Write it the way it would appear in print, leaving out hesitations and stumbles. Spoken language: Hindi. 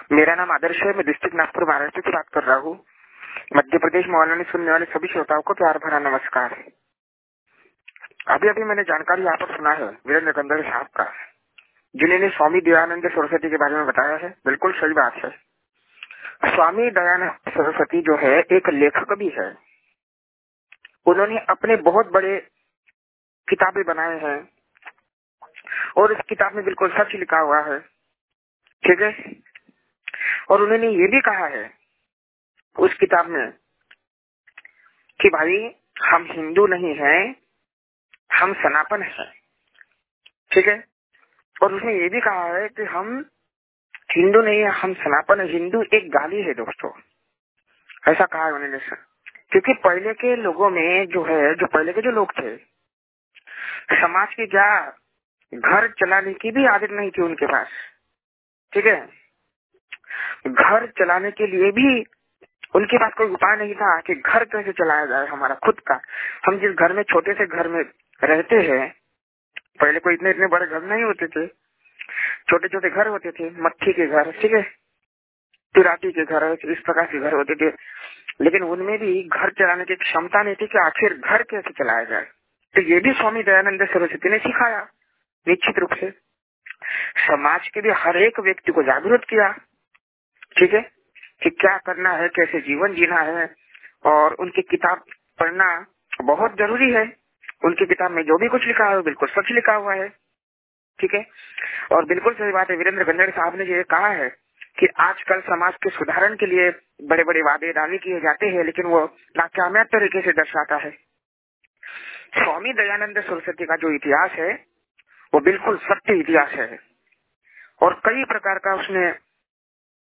मेरा नाम आदर्श है। मैं डिस्ट्रिक्ट नागपुर महाराष्ट्र से बात कर रहा हूँ। मध्य प्रदेश मोहल्ला में सुनने वाले सभी श्रोताओं को प्यार भरा नमस्कार। अभी अभी मैंने जानकारी यहाँ पर सुना है वीरेंद्र कंदर साहब का, जिन्होंने स्वामी दयानंद सरस्वती के बारे में बताया है। बिल्कुल सही बात है। स्वामी दयानंद सरस्वती जो है एक लेखक भी है। उन्होंने अपने बहुत बड़े किताबें बनाए हैं और इस किताब में बिल्कुल सच लिखा हुआ है, ठीक है। और उन्होंने ये भी कहा है उस किताब में कि भाई हम हिंदू नहीं हैं, हम सनातन हैं, ठीक है। और उसने ये भी कहा है कि हम हिंदू नहीं है, हम सनातन है। हिंदू एक गाली है दोस्तों, ऐसा कहा है उन्होंने। क्योंकि पहले के लोगों में जो है, जो पहले के जो लोग थे, समाज की क्या घर चलाने की भी आदत नहीं थी उनके पास, ठीक है। घर चलाने के लिए भी उनके पास कोई उपाय नहीं था कि घर कैसे चलाया जाए हमारा खुद का। हम जिस घर में, छोटे से घर में रहते हैं, पहले कोई इतने इतने बड़े घर नहीं होते थे, छोटे छोटे घर होते थे, मट्टी के घर, ठीक है, तिराटी के घर, इस प्रकार के घर होते थे। लेकिन उनमें भी घर चलाने की क्षमता नहीं थी कि आखिर घर कैसे चलाया जाए। तो ये भी स्वामी दयानंद सरस्वती ने सिखाया, निश्चित रूप से समाज के भी हर एक व्यक्ति को जागरूक किया, ठीक है, कि क्या करना है, कैसे जीवन जीना है। और उनकी किताब पढ़ना बहुत जरूरी है। उनकी किताब में जो भी कुछ लिखा है वो बिल्कुल सच लिखा हुआ है, ठीक है। और बिल्कुल सही बात है, वीरेंद्र गंजड़ साहब ने ये कहा है कि आजकल समाज के सुधारण के लिए बड़े बड़े वादे दावे किए जाते हैं, लेकिन वो नाकामयाब तरीके से दर्शाता है। स्वामी दयानंद सरस्वती का जो इतिहास है वो बिल्कुल सत्य इतिहास है और कई प्रकार का उसने